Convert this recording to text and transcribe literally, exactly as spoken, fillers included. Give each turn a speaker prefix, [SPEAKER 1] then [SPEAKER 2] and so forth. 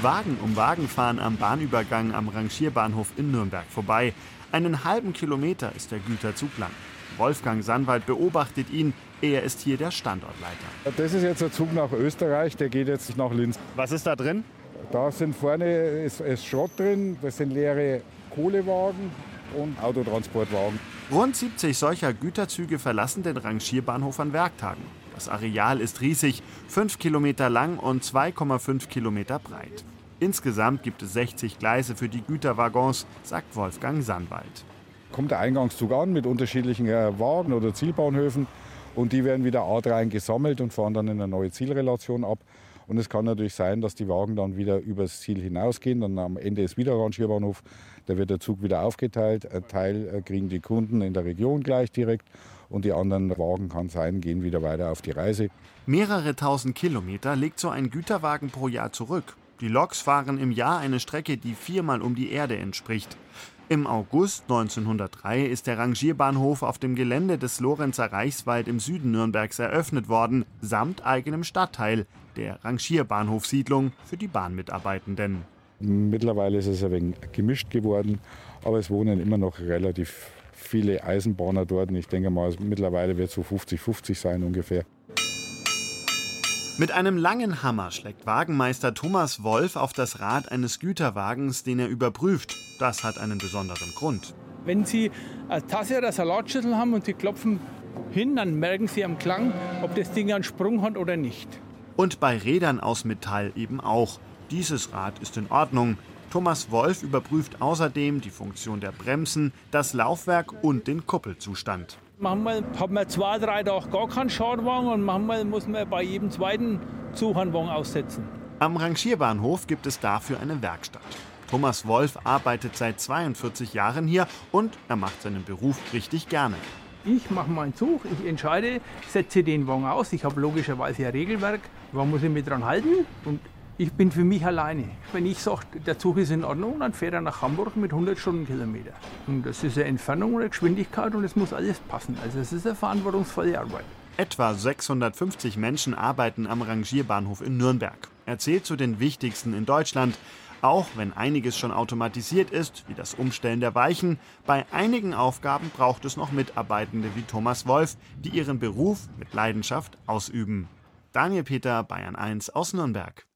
[SPEAKER 1] Wagen um Wagen fahren am Bahnübergang am Rangierbahnhof in Nürnberg vorbei. Einen halben Kilometer ist der Güterzug lang. Wolfgang Sannwald beobachtet ihn. Er ist hier der Standortleiter.
[SPEAKER 2] Das ist jetzt ein Zug nach Österreich, der geht jetzt nach Linz.
[SPEAKER 1] Was ist da drin?
[SPEAKER 2] Da sind vorne ist, ist Schrott drin, das sind leere Kohlewagen und Autotransportwagen.
[SPEAKER 1] Rund siebzig solcher Güterzüge verlassen den Rangierbahnhof an Werktagen. Das Areal ist riesig, fünf Kilometer lang und zwei Komma fünf Kilometer breit. Insgesamt gibt es sechzig Gleise für die Güterwaggons, sagt Wolfgang Sannwald.
[SPEAKER 2] Kommt der Eingangszug an mit unterschiedlichen Wagen oder Zielbahnhöfen und die werden wieder A-Reihen gesammelt und fahren dann in eine neue Zielrelation ab. Und es kann natürlich sein, dass die Wagen dann wieder übers Ziel hinausgehen. Dann am Ende ist wieder Rangierbahnhof. Da wird der Zug wieder aufgeteilt. Ein Teil kriegen die Kunden in der Region gleich direkt. Und die anderen Wagen, kann sein, gehen wieder weiter auf die Reise.
[SPEAKER 1] Mehrere tausend Kilometer legt so ein Güterwagen pro Jahr zurück. Die Loks fahren im Jahr eine Strecke, die viermal um die Erde entspricht. Im August neunzehnhundertdrei ist der Rangierbahnhof auf dem Gelände des Lorenzer Reichswald im Süden Nürnbergs eröffnet worden, samt eigenem Stadtteil, der Rangierbahnhofsiedlung für die Bahnmitarbeitenden.
[SPEAKER 2] Mittlerweile ist es ein wenig gemischt geworden, aber es wohnen immer noch relativ viele Eisenbahner dort. Ich denke mal, mittlerweile wird es so fünfzig fünfzig sein ungefähr.
[SPEAKER 1] Mit einem langen Hammer schlägt Wagenmeister Thomas Wolf auf das Rad eines Güterwagens, den er überprüft. Das hat einen besonderen Grund.
[SPEAKER 3] Wenn Sie eine Tasse oder eine Salatschüssel haben und Sie klopfen hin, dann merken Sie am Klang, ob das Ding einen Sprung hat oder nicht.
[SPEAKER 1] Und bei Rädern aus Metall eben auch. Dieses Rad ist in Ordnung. Thomas Wolf überprüft außerdem die Funktion der Bremsen, das Laufwerk und den Kuppelzustand.
[SPEAKER 3] Manchmal hat man zwei, drei Tage gar keinen Schadwagen und manchmal muss man bei jedem zweiten Zug einen Wagen aussetzen.
[SPEAKER 1] Am Rangierbahnhof gibt es dafür eine Werkstatt. Thomas Wolf arbeitet seit zweiundvierzig Jahren hier und er macht seinen Beruf richtig gerne.
[SPEAKER 3] Ich mache meinen Zug, ich entscheide, setze den Wagen aus. Ich habe logischerweise ein Regelwerk, da muss ich mich dran halten und ich bin für mich alleine. Wenn ich sage, der Zug ist in Ordnung, dann fährt er nach Hamburg mit hundert Stundenkilometer. Und das ist eine Entfernung und eine Geschwindigkeit und es muss alles passen. Also es ist eine verantwortungsvolle Arbeit.
[SPEAKER 1] Etwa sechshundertfünfzig Menschen arbeiten am Rangierbahnhof in Nürnberg. Er zählt zu den wichtigsten in Deutschland. Auch wenn einiges schon automatisiert ist, wie das Umstellen der Weichen, bei einigen Aufgaben braucht es noch Mitarbeitende wie Thomas Wolf, die ihren Beruf mit Leidenschaft ausüben. Daniel Peter, Bayern eins aus Nürnberg.